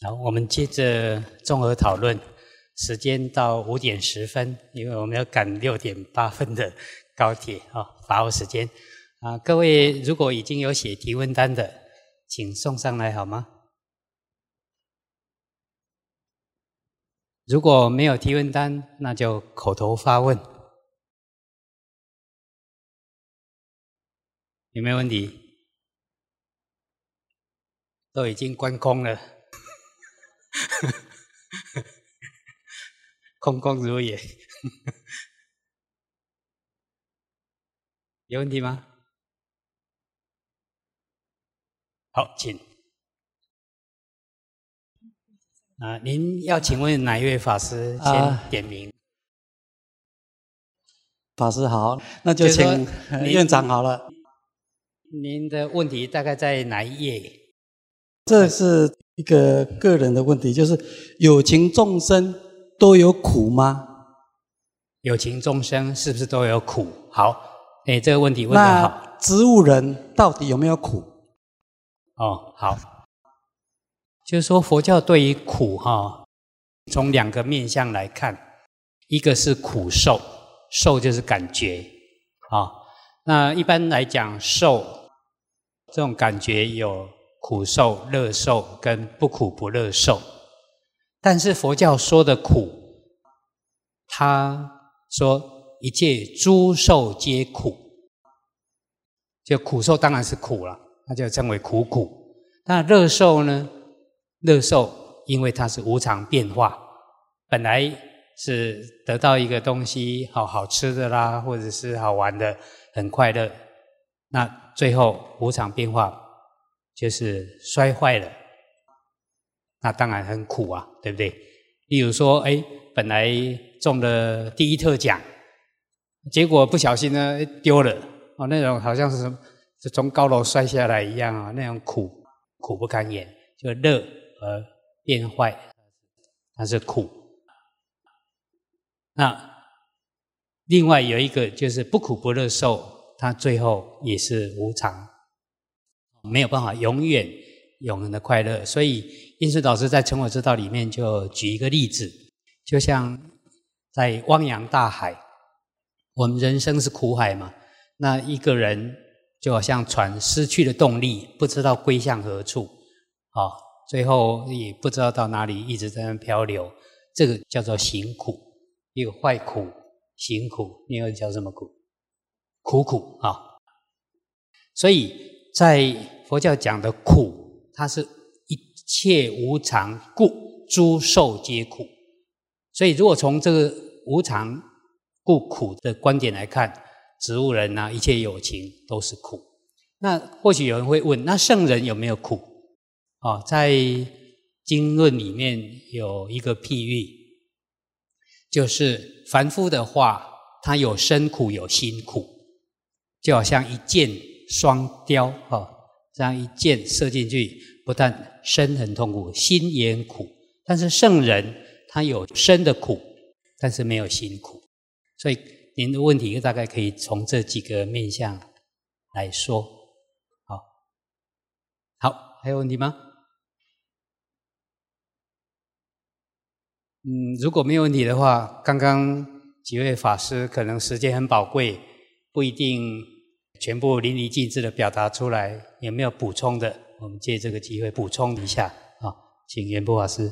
好，我们接着综合讨论，时间到5:10，因为我们要赶6:08的高铁把握时间各位如果已经有写提问单的，请送上来好吗？如果没有提问单，那就口头发问。有没有问题？都已经关空了空空如也有问题吗？好，请您要请问哪一位法师先点名？ 法师好，那就请院长好了。 您的问题大概在哪一页？ 这是一个个人的问题，就是有情众生都有苦吗？ 有情众生是不是都有苦？好，这个问题问得好。 那植物人到底有没有苦？ 好，就是说佛教对于苦从2个面向来看，一个是苦受，受就是感觉那一般来讲，受这种感觉有苦受、乐受跟不苦不乐受。但是佛教说的苦，他说一切诸受皆苦，就苦受当然是苦了，那就称为苦。那乐受呢？乐受因为它是无常变化，本来是得到一个东西好吃的啦，或者是好玩的，很快乐，那最后无常变化就是摔坏了，那当然很苦啊，对不对？例如说本来中了第1特奖，结果不小心呢丢了那种好像是从高楼摔下来一样那种苦不堪言，就乐而变坏，它是苦。那另外有一个就是不苦不乐受，它最后也是无常，没有办法永远永恒的快乐。所以印顺导师在《成佛之道》里面就举一个例子，就像在汪洋大海，我们人生是苦海嘛，那一个人就好像船失去了动力，不知道归向何处最后也不知道到哪里，一直在那漂流，这个叫做行苦。一个坏苦、行苦，另外叫什么苦？苦所以在佛教讲的苦，它是一切无常故诸受皆苦。所以如果从这个无常故苦的观点来看，植物人一切有情都是苦。那或许有人会问，那圣人有没有苦？在经论里面有一个譬喻，就是凡夫的话，他有身苦有心苦，就好像一箭双雕这样一箭射进去，不但身很痛苦，心也很苦。但是圣人他有身的苦，但是没有心苦。所以您的问题大概可以从这几个面向来说。好，还有问题吗？如果没有问题的话，刚刚几位法师可能时间很宝贵，不一定全部淋漓尽致的表达出来，有没有补充的？我们借这个机会补充一下请圆波法师。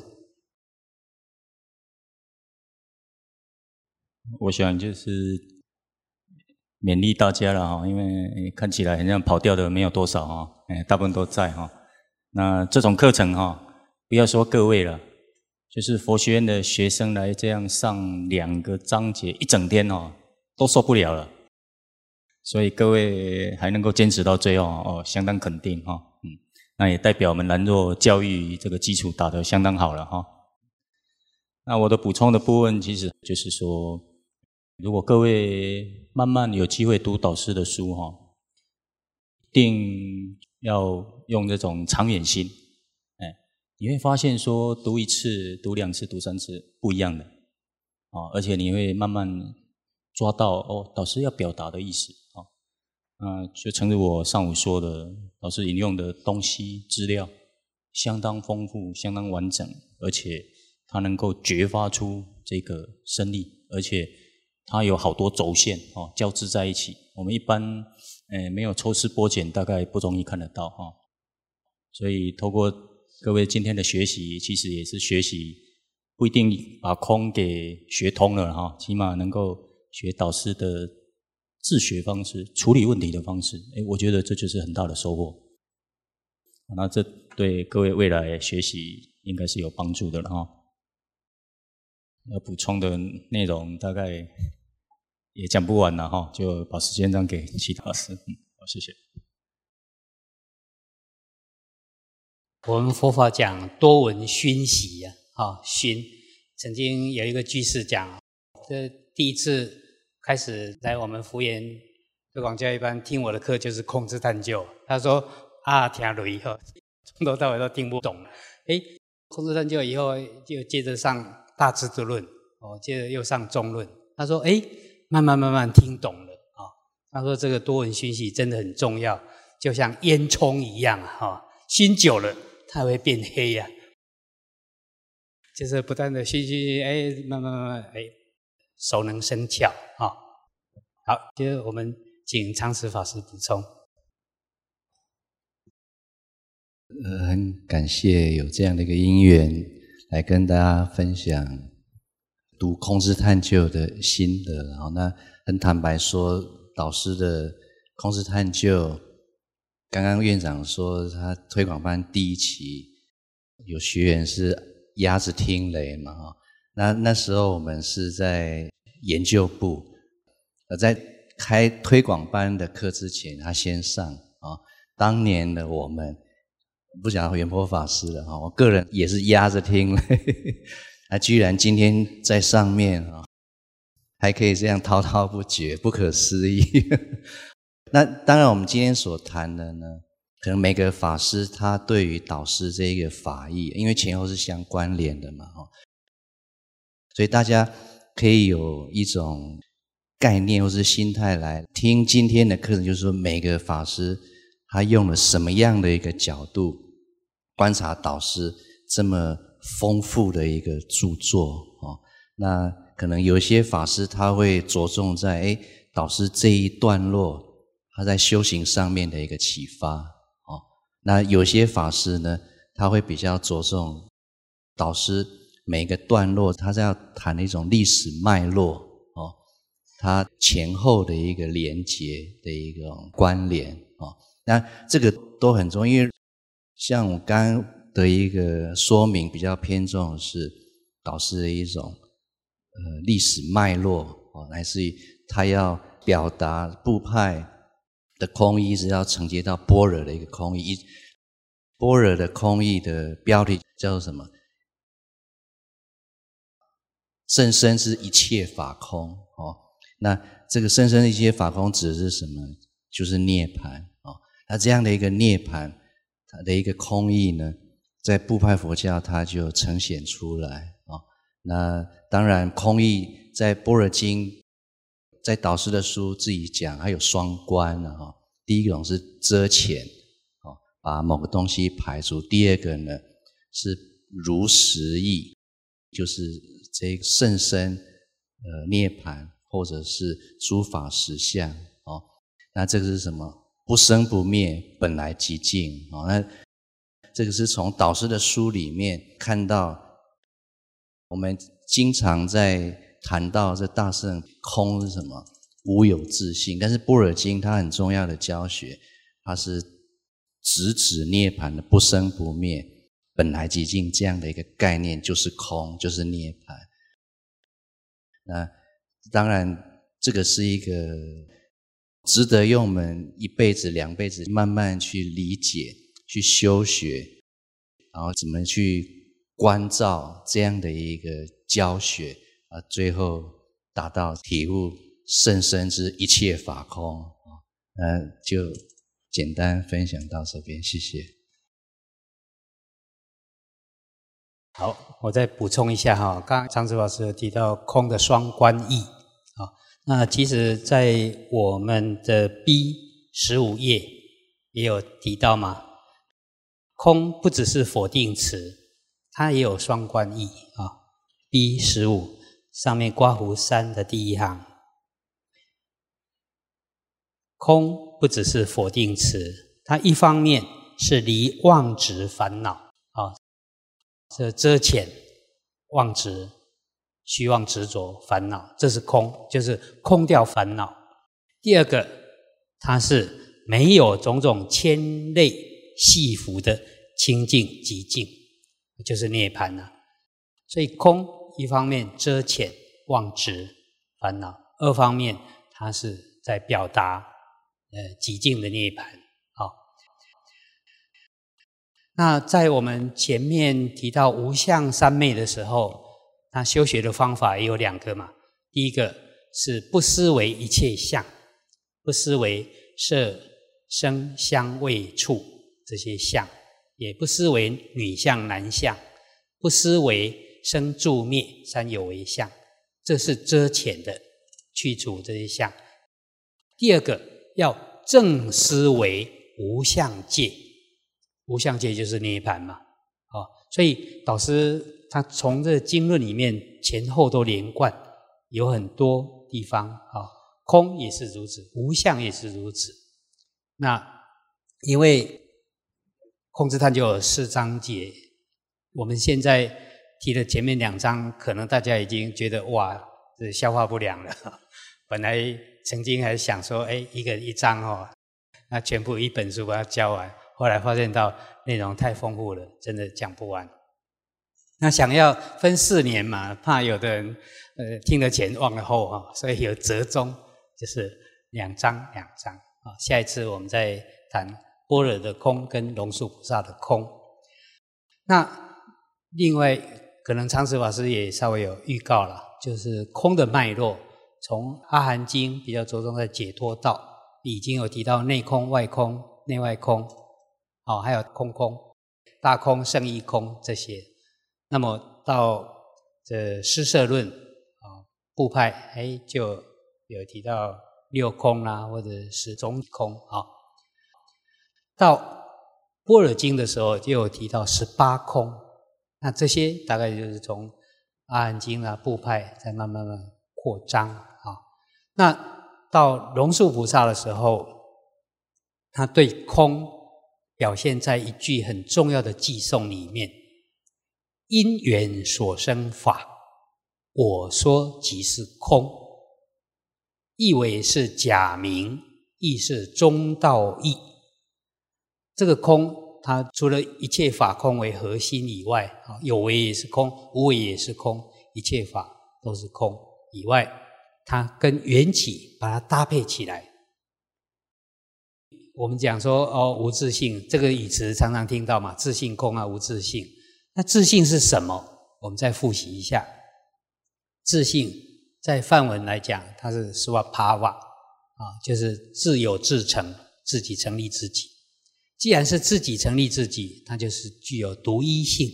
我想就是勉励大家了因为看起来好像跑掉的没有多少大部分都在那这种课程不要说各位了，就是佛学院的学生来这样上2个章节一整天都受不了了，所以各位还能够坚持到最后相当肯定那也代表我们兰若教育这个基础打得相当好了那我的补充的部分其实就是说，如果各位慢慢有机会读导师的书一定要用这种长远心你会发现说读1次、读2次、读3次不一样的而且你会慢慢抓到导师要表达的意思就诚如我上午说的，老师引用的东西资料相当丰富、相当完整，而且它能够觉发出这个声力，而且它有好多轴线交织在一起。我们一般没有抽丝剥茧，大概不容易看得到所以透过各位今天的学习，其实也是学习，不一定把空给学通了起码能够学导师的自学方式、处理问题的方式。我觉得这就是很大的收获。那这对各位未来学习应该是有帮助的了要补充的内容大概也讲不完了就把时间让给其他老师。好，谢谢。 我们佛法讲多闻熏习熏。曾经有一个居士讲，这第一次开始来我们福研推广教育班听我的课就是空智探究。他说听了以后，从头到尾都听不懂了。空智探究以后就接着上大智度论，接着又上中论。他说慢慢听懂了他说这个多闻熏习真的很重要，就像烟囱一样熏久了它会变黑就是不断的熏，慢慢熟能生巧好，接着我们请常慈法师补充。 很感谢有这样的一个因缘来跟大家分享读空智探究的心得。那很坦白说，导师的空智探究，刚刚院长说他推广班第一期有学员是鸭子听雷嘛那时候我们是在研究部，在开推广班的课之前，他先上当年的我们不讲圆波法师了我个人也是压着听雷他居然今天在上面还可以这样滔滔不绝，不可思议那当然我们今天所谈的呢，可能每个法师他对于导师这个法义，因为前后是相关联的嘛所以大家可以有一种概念或是心态来听今天的课程，就是说每个法师他用了什么样的一个角度观察导师这么丰富的一个著作那可能有些法师他会着重在导师这一段落他在修行上面的一个启发那有些法师呢，他会比较着重导师每一个段落他是要谈一种历史脉络它前后的一个连结的一个关联那这个都很重要，因为像我刚刚的一个说明比较偏重的是导师的一种历史脉络乃至于他要表达部派的空义是要承接到般若的一个空义，般若的空义的标题叫做什么？甚深是一切法空那这个甚深一切法空指的是什么？就是涅槃那这样的一个涅槃它的一个空义呢，在部派佛教它就呈现出来那当然空义在般若经，在导师的书自己讲还有双关第一种是遮潜把某个东西排除，第二个呢是如实义，就是这个甚深涅槃或者是诸法实相那这个是什么？不生不灭，本来寂静那这个是从导师的书里面看到，我们经常在谈到这大圣空是什么？无有自性。但是般若经它很重要的教学，它是直指涅槃的不生不灭，本来寂静这样的一个概念，就是空，就是涅槃。那当然这个是一个值得用我们一辈子两辈子慢慢去理解去修学，然后怎么去关照这样的一个教学最后达到体悟甚深之一切法空就简单分享到这边，谢谢。 好，我再补充一下刚刚常慈法师有提到空的双关义那其实在我们的 B15 页也有提到嘛， 空不只是否定词，它也有双关义啊。B15上面刮胡3的第一行，空不只是否定词，它一方面是离妄执烦恼啊，这遮遣妄执、虚妄执着烦恼，这是空，就是空掉烦恼。第二个，它是没有种种牵累系缚的清净寂静，就是涅槃啊。所以空一方面遮遣妄执烦恼，二方面它是在表达寂静的涅槃。好，那在我们前面提到无相三昧的时候，那修学的方法也有2个嘛。第一个是不思维一切相，不思维色声香味触这些相，也不思维女相男相，不思维生住灭三有为相，这是遮遣的，去除这些相。第二个要正思维无相界，无相界就是涅槃嘛。所以导师他从这经论里面前后都连贯，有很多地方空也是如此，无相也是如此。那因为空之探究有4章节，我们现在提了前面2章，可能大家已经觉得哇，这消化不良了。本来曾经还想说，一个一章那全部一本书把它教完，后来发现到内容太丰富了，真的讲不完。那想要分4年嘛，怕有的人听了前忘了后所以有折中，就是2章下一次我们再谈般若的空跟龙树菩萨的空。那另外可能常慈法师也稍微有预告了，就是空的脉络，从阿含经比较着重在解脱道，已经有提到内空、外空、内外空，还有空空、大空、胜义空这些。那么到这施摄论部派就有提到6空啦，或者10种空到般若经的时候就有提到18空。那这些大概就是从阿含经部派再慢慢扩张那到龙树菩萨的时候，他对空表现在一句很重要的偈颂里面：因缘所生法，我说即是空，亦为是假名，亦是中道义。这个空它除了一切法空为核心以外，有为也是空，无为也是空，一切法都是空以外，它跟缘起把它搭配起来。我们讲说无自性，这个语词常常听到嘛，自性空无自性。那自性是什么？我们再复习一下。自性在梵文来讲，它是 svabhava 就是自有自成，自己成立自己。既然是自己成立自己，它就是具有独一性。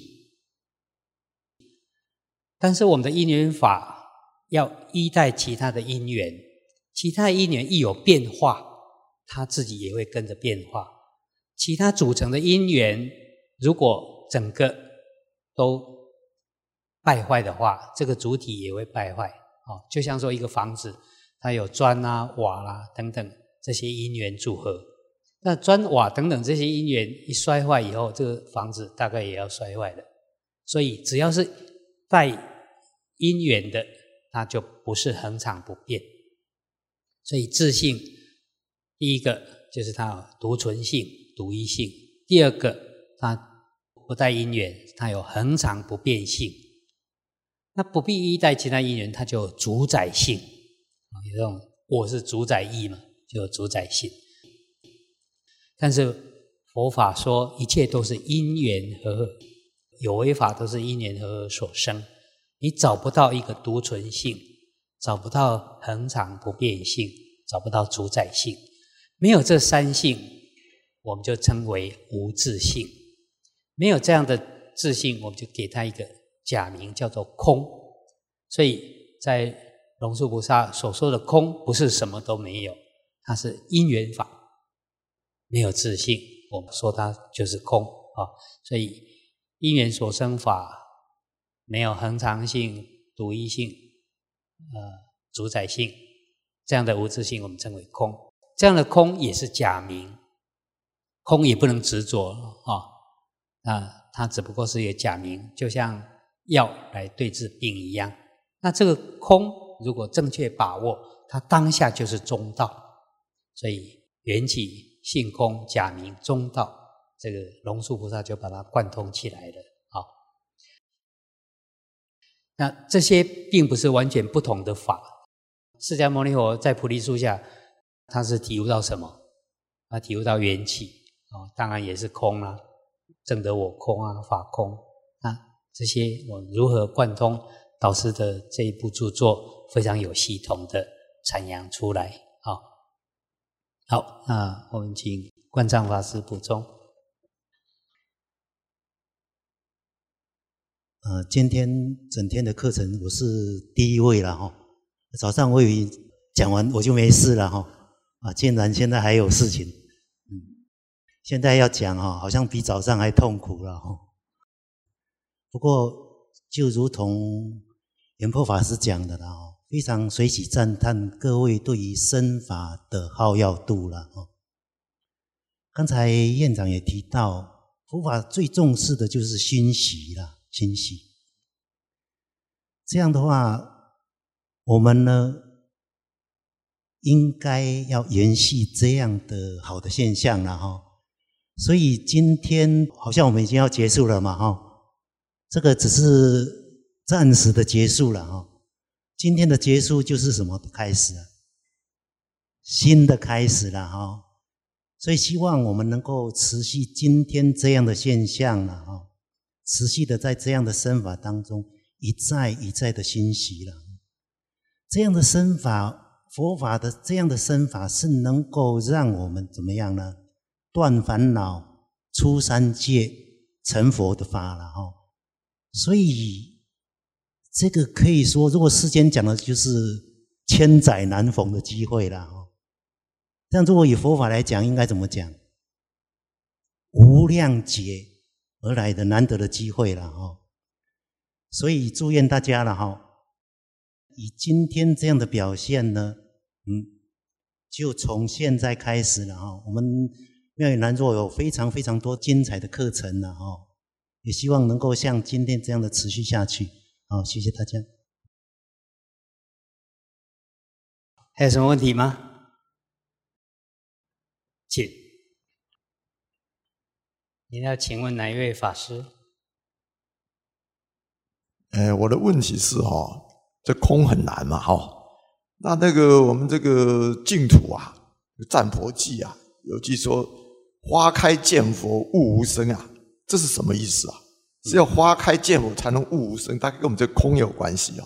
但是我们的因缘法要依赖其他的因缘，其他的因缘一有变化，它自己也会跟着变化。其他组成的因缘如果整个都败坏的话，这个主体也会败坏就像说一个房子，它有砖瓦等等这些因缘组合，那砖瓦等等这些因缘一衰坏以后，这个房子大概也要衰坏的。所以只要是带因缘的，它就不是恒常不变。所以自性第一个就是它有独存性、独一性；第二个它不带因缘，它有恒常不变性。那不必依赖其他因缘，它就有主宰性。有这种我是主宰义嘛，就有主宰性。但是佛法说一切都是因缘和合，有为法都是因缘和合所生，你找不到一个独存性，找不到恒常不变性，找不到主宰性。没有这3性，我们就称为无自性。没有这样的自性，我们就给它一个假名叫做空。所以在龙树菩萨所说的空，不是什么都没有，它是因缘法，没有自性，我们说它就是空所以因缘所生法没有恒常性、独一性、主宰性，这样的无自性我们称为空。这样的空也是假名，空也不能执着那它只不过是一个假名，就像药来对治病一样。那这个空如果正确把握，它当下就是中道。所以缘起性空假名中道，这个龙树菩萨就把它贯通起来了。那这些并不是完全不同的法。释迦牟尼佛在菩提树下，他是体悟到什么？他体悟到缘起当然也是空啦，证得我空法空。那这些我如何贯通？导师的这一部著作非常有系统的阐扬出来。好，那我们请观藏法师补充。 今天整天的课程我是第一位了早上我以为讲完我就没事了竟然现在还有事情。现在要讲好像比早上还痛苦了不过就如同圆寂法师讲的啦非常随喜赞叹各位对于身法的好要度了刚才院长也提到，佛法最重视的就是熏习啦，熏习。这样的话，我们呢应该要延续这样的好的现象啦所以今天好像我们已经要结束了嘛这个只是暂时的结束了今天的结束就是什么开始啊？新的开始了所以希望我们能够持续今天这样的现象了持续的在这样的身法当中一再一再的熏习了。这样的身法，佛法的这样的身法是能够让我们怎么样呢？断烦恼、出三界、成佛的法了所以这个可以说，如果世间讲的就是千载难逢的机会了这样如果以佛法来讲，应该怎么讲？无量劫而来的难得的机会了所以祝愿大家了以今天这样的表现呢就从现在开始了我们妙语南座有非常非常多精彩的课程了也希望能够像今天这样的持续下去谢谢大家。 还有什么问题吗？请。您要请问哪一位法师？ 我的问题是这空很难嘛那个我们这个净土占佛记有句说花开见佛悟无生这是什么意思是要花开见佛才能悟无生，大概跟我们这个空有关系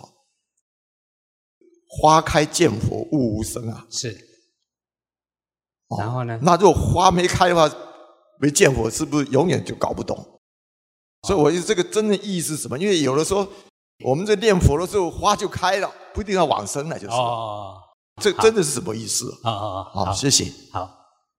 花开见佛悟无生是。然后呢？ 那如果花没开的话，没见佛，是不是永远就搞不懂？所以我这个真的意义是什么？因为有的时候我们在念佛的时候，花就开了，不一定要往生了，就是这真的是什么意思？好，谢谢。 好，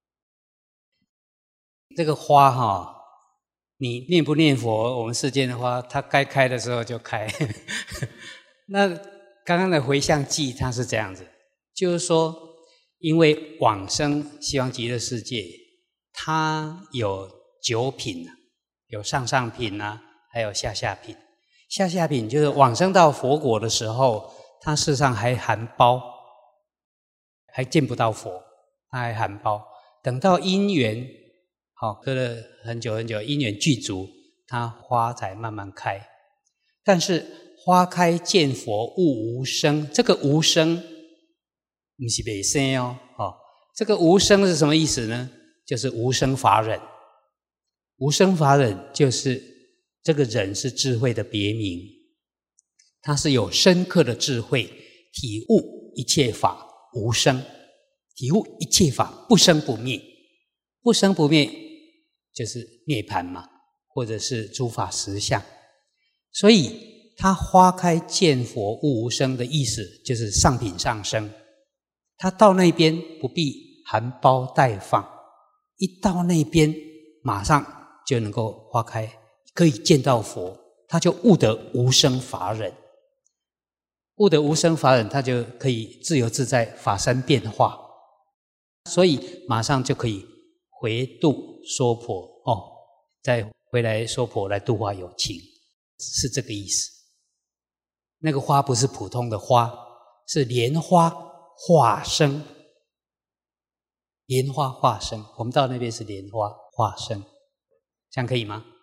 这个花你念不念佛，我们世间的花，它该开的时候就开。那刚刚的回向记，它是这样子，就是说，因为往生西方极乐世界，它有9品，有上上品还有下下品。下下品就是往生到佛国的时候，它事实上还含苞，还见不到佛，它还含苞。等到因缘隔了很久很久，因缘具足，它花才慢慢开。但是花开见佛悟无生，这个无生不是没生这个无生是什么意思呢？就是无生法忍。无生法忍就是这个忍是智慧的别名，它是有深刻的智慧，体悟一切法无生，体悟一切法不生不灭。不生不灭就是涅槃嘛，或者是诸法实相。所以它花开见佛悟无生的意思就是上品上生。他到那边不必含苞待放，一到那边马上就能够花开，可以见到佛，他就悟得无生法忍。悟得无生法忍，他就可以自由自在，法身变化，所以马上就可以回度娑婆再回来娑婆来度化有情，是这个意思。那个花不是普通的花，是莲花化生，莲花化生。我们到那边是莲花化生，这样可以吗？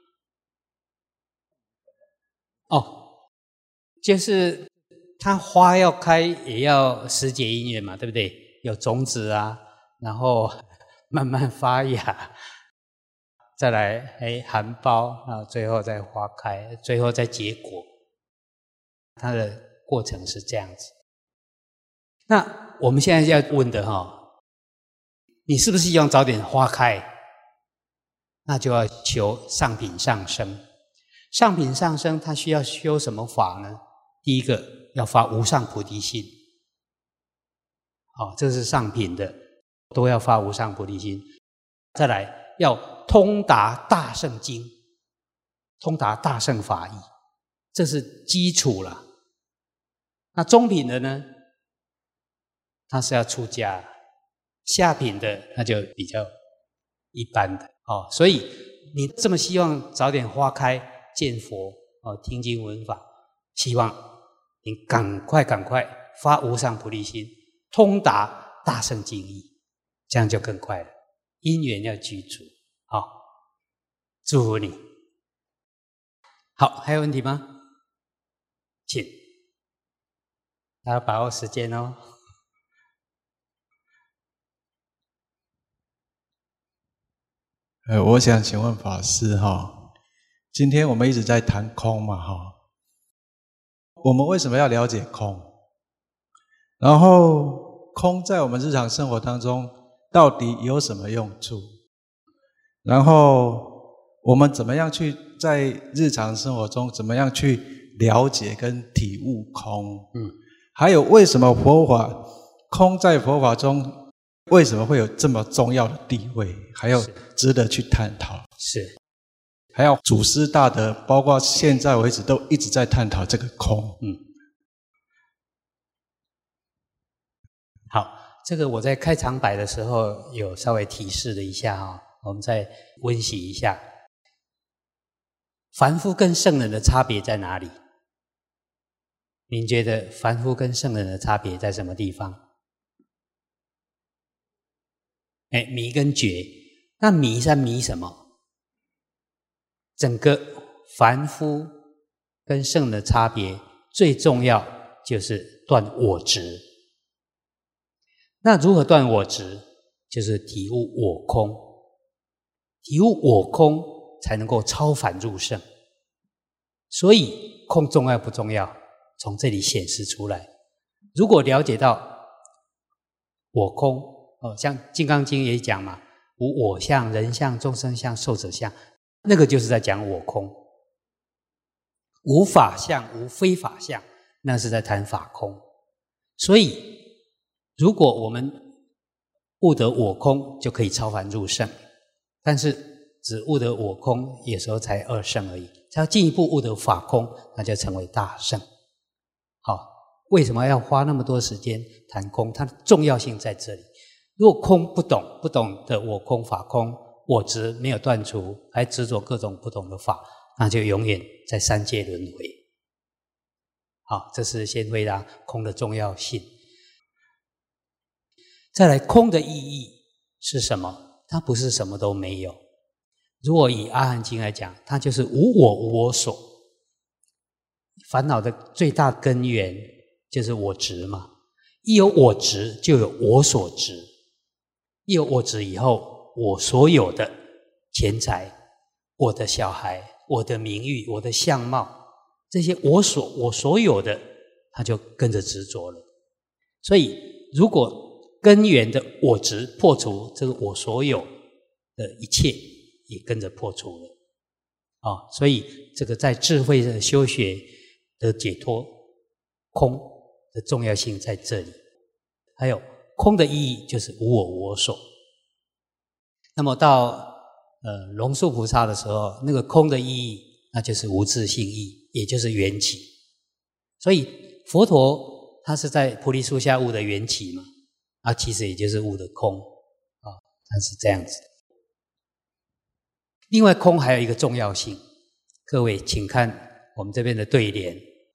就是它花要开也要时节因缘嘛，对不对？有种子啊，然后慢慢发芽，再来含苞，然后最后再花开，最后再结果。它的过程是这样子。那我们现在要问的你是不是希望早点花开？那就要求上品上升。上品上升，它需要修什么法呢？第一个要发无上菩提心，这是上品的，都要发无上菩提心。再来要通达大乘经，通达大乘法义，这是基础了。那中品的呢，它是要出家，下品的那就比较一般的所以你这么希望早点花开见佛听经闻法，希望你赶快发无上菩提心，通达大乘经义，这样就更快了。因缘要具足，祝福你。好，还有问题吗？请大家把握时间哦。 我想请问法师今天我们一直在谈空嘛我们为什么要了解空？然后空在我们日常生活当中到底有什么用处？然后我们怎么样去在日常生活中怎么样去了解跟体悟空？还有为什么佛法空在佛法中为什么会有这么重要的地位？还有值得去探讨。 是， 还有祖师大德，包括现在为止都一直在探讨这个空。 好，这个我在开场白的时候有稍微提示了一下我们再温习一下。凡夫跟圣人的差别在哪里？您觉得凡夫跟圣人的差别在什么地方？迷跟觉。那迷在迷什么？整个凡夫跟圣人的差别最重要就是断我执。那如何断我执？就是体悟我空。体悟我空才能够超凡入圣。所以空重要不重要？从这里显示出来。如果了解到我空像《金刚经》也讲嘛，无我相、人相、众生相、寿者相，那个就是在讲我空。无法相、无非法相，那是在谈法空。所以如果我们悟得我空，就可以超凡入圣。但是只悟得我空，有时候才二圣而已。才要进一步悟得法空，那就成为大圣。为什么要花那么多时间谈空？它的重要性在这里。如果空不懂的我空法空，我执没有断除，还执着各种不同的法，那就永远在三界轮回。这是先回答空的重要性。再来，空的意义是什么？它不是什么都没有。如果以阿含经来讲，它就是无我无我所。烦恼的最大根源就是我执嘛。一有我执，就有我所执。一有我执以后，我所有的钱财、我的小孩、我的名誉、我的相貌，这些我所有的，他就跟着执着了。所以如果根源的我执破除，这个我所有的一切也跟着破除了。所以这个在智慧的修学的解脱，空的重要性在这里。还有空的意义就是无我无我所。那么到龙树菩萨的时候，那个空的意义，那就是无自性义，也就是缘起。所以佛陀他是在菩提树下悟的缘起嘛，其实也就是悟的空它是这样子。另外，空还有一个重要性，各位请看我们这边的对联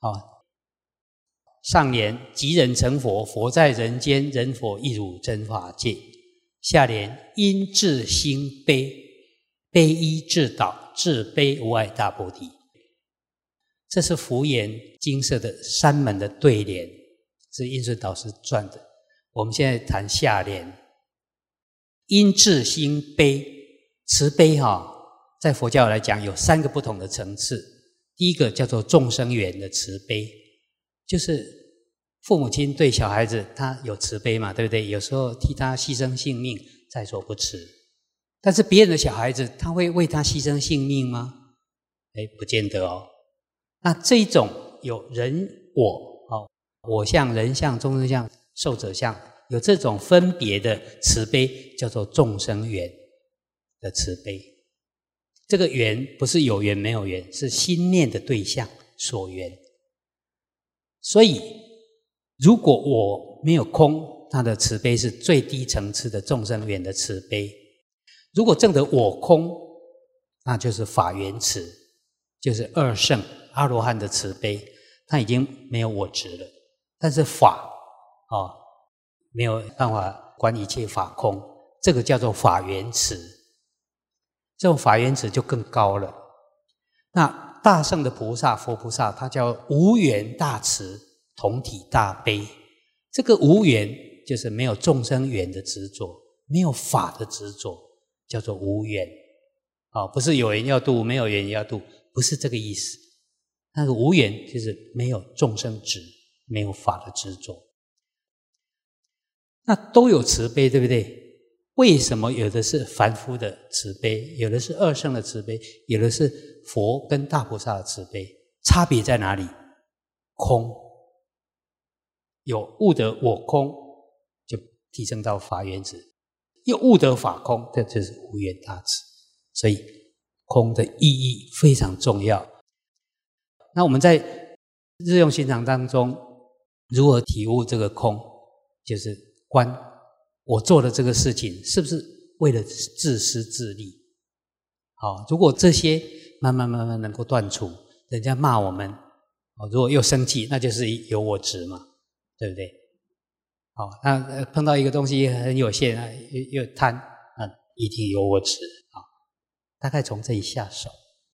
上联即人成佛，佛在人间，人佛亦汝真法界。下联因智心悲，悲依智导，智悲无碍大菩提。这是福严精舍的三门的对联，是印顺导师撰的。我们现在谈下联，因智心悲，慈悲在佛教来讲有3个不同的层次。第一个叫做众生缘的慈悲，就是父母亲对小孩子他有慈悲嘛，对不对？有时候替他牺牲性命在所不辞。但是别人的小孩子他会为他牺牲性命吗？不见得哦。那这一种有人我我相、人相、众生相、寿者相，有这种分别的慈悲，叫做众生缘的慈悲。这个缘不是有缘没有缘，是心念的对象所缘。所以如果我没有空，他的慈悲是最低层次的众生缘的慈悲。如果证得我空，那就是法缘慈，就是二圣阿罗汉的慈悲，他已经没有我执了。但是法没有办法观一切法空，这个叫做法缘慈。这种法缘慈就更高了。那大圣的菩萨，佛菩萨，他叫无缘大慈，同体大悲。这个无缘就是没有众生缘的执着，没有法的执着，叫做无缘。不是有缘要度，没有缘也要度，不是这个意思。那个无缘就是没有众生执，没有法的执着。那都有慈悲，对不对？为什么有的是凡夫的慈悲，有的是二圣的慈悲，有的是佛跟大菩萨的慈悲？差别在哪里？空。有悟得我空，就提升到法缘慈；又悟得法空，这就是无缘大慈。所以空的意义非常重要。那我们在日用心常当中，如何体悟这个空？就是观我做的这个事情是不是为了自私自利。如果这些慢慢能够断除，人家骂我们，如果又生气，那就是有我执嘛，对不对？那碰到一个东西很有限，又贪，那一定有我执。大概从这里下手。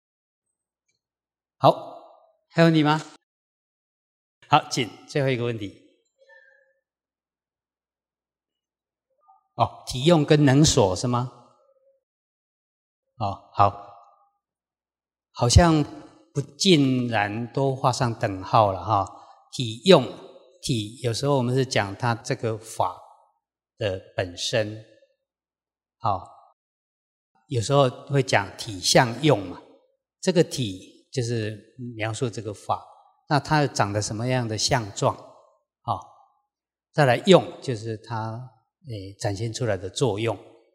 好，还有你吗？好，请最后一个问题。体用跟能所是吗？好，好像不尽然都画上等号了哈。体用，体有时候我们是讲它这个法的本身，有时候会讲体相用嘛。这个体就是描述这个法，那它长得什么样的相状？再来用就是它展现出来的作用。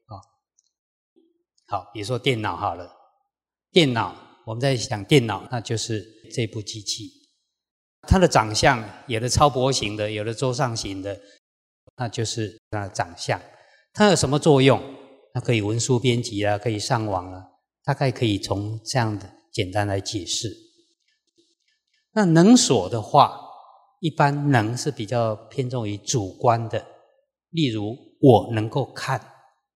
好，比如说电脑好了，电脑我们在讲电脑，那就是这部机器，它的长相有的超薄型的，有的桌上型的，那就是它的长相。它有什么作用？它可以文书编辑啊，可以上网啊，大概可以从这样的简单来解释。那能所的话，一般能是比较偏重于主观的，例如我能够看，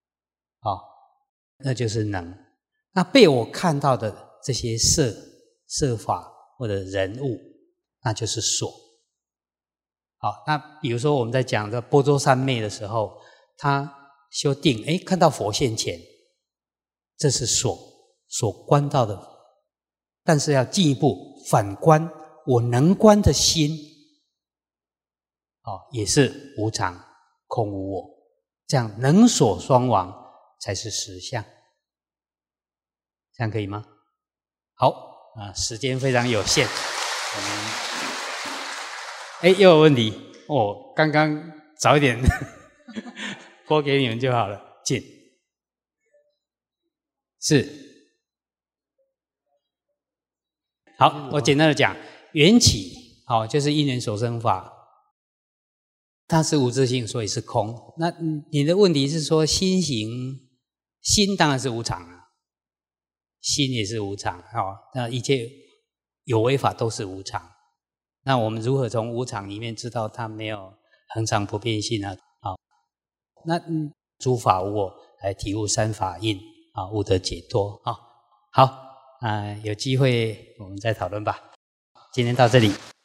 那就是能。那被我看到的这些色法或者人物，那就是所。那比如说我们在讲这般舟三昧的时候，他修定，看到佛现前，这是所观到的。但是要进一步反观我能观的心，也是无常空无我，这样能所双亡才是实相。这样可以吗？好，时间非常有限，我们又有问题刚刚早一点拨给你们就好了，请。 是。好，我简单的讲，缘起，好，就是因缘所生法，它是无自性，所以是空。那你的问题是说心行，心当然是无常啊，心也是无常，那一切有为法都是无常。那我们如何从无常里面知道它没有恒常不变性呢？那诸法无我，来体悟三法印悟得解脱啊。好。有机会我们再讨论吧。今天到这里。